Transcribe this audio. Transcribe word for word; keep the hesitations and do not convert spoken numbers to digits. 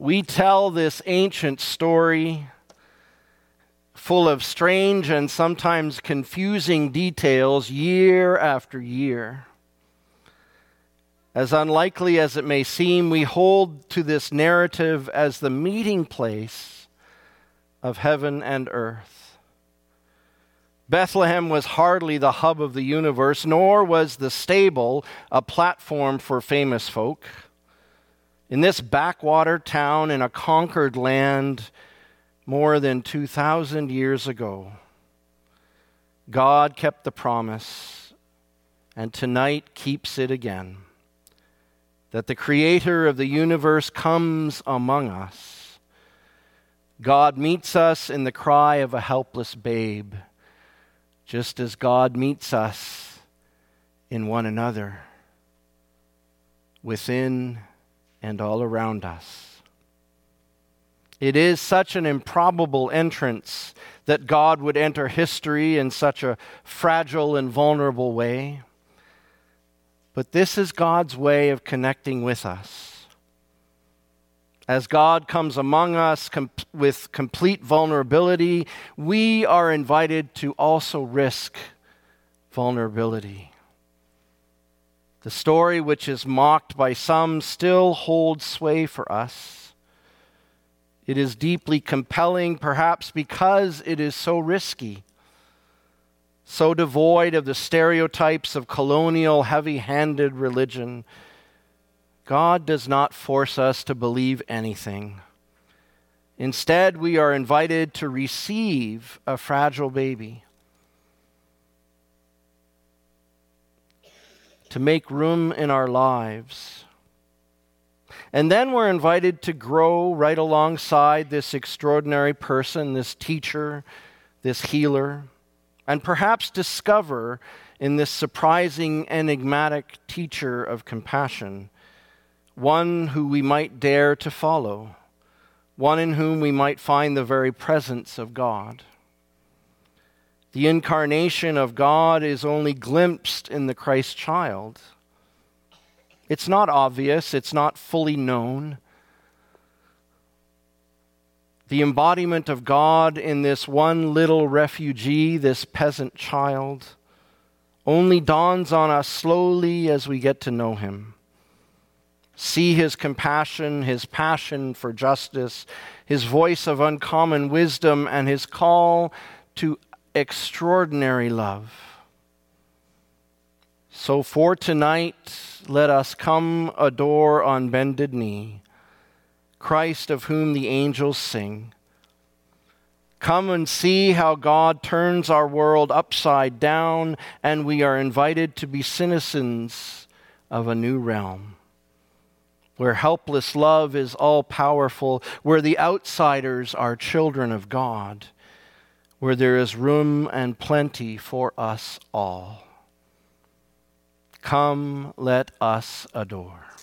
We tell this ancient story full of strange and sometimes confusing details year after year. As unlikely as it may seem, we hold to this narrative as the meeting place of heaven and earth. Bethlehem was hardly the hub of the universe, nor was the stable a platform for famous folk. In this backwater town in a conquered land more than two thousand years ago, God kept the promise and tonight keeps it again, that the Creator of the universe comes among us. God meets us in the cry of a helpless babe, just as God meets us in one another, within and all around us. It is such an improbable entrance that God would enter history in such a fragile and vulnerable way. But this is God's way of connecting with us. As God comes among us com- with complete vulnerability, we are invited to also risk vulnerability. The story, which is mocked by some, still holds sway for us. It is deeply compelling, perhaps because it is so risky, so devoid of the stereotypes of colonial, heavy-handed religion. God does not force us to believe anything. Instead, we are invited to receive a fragile baby, to make room in our lives. And then we're invited to grow right alongside this extraordinary person, this teacher, this healer, and perhaps discover in this surprising, enigmatic teacher of compassion one who we might dare to follow, one in whom we might find the very presence of God. The incarnation of God is only glimpsed in the Christ child. It's not obvious, it's not fully known. The embodiment of God in this one little refugee, this peasant child, only dawns on us slowly as we get to know him. See his compassion, his passion for justice, his voice of uncommon wisdom, and his call to extraordinary love. So for tonight, let us come adore on bended knee Christ of whom the angels sing. Come and see how God turns our world upside down, and we are invited to be citizens of a new realm, where helpless love is all-powerful, where the outsiders are children of God, where there is room and plenty for us all. Come, let us adore.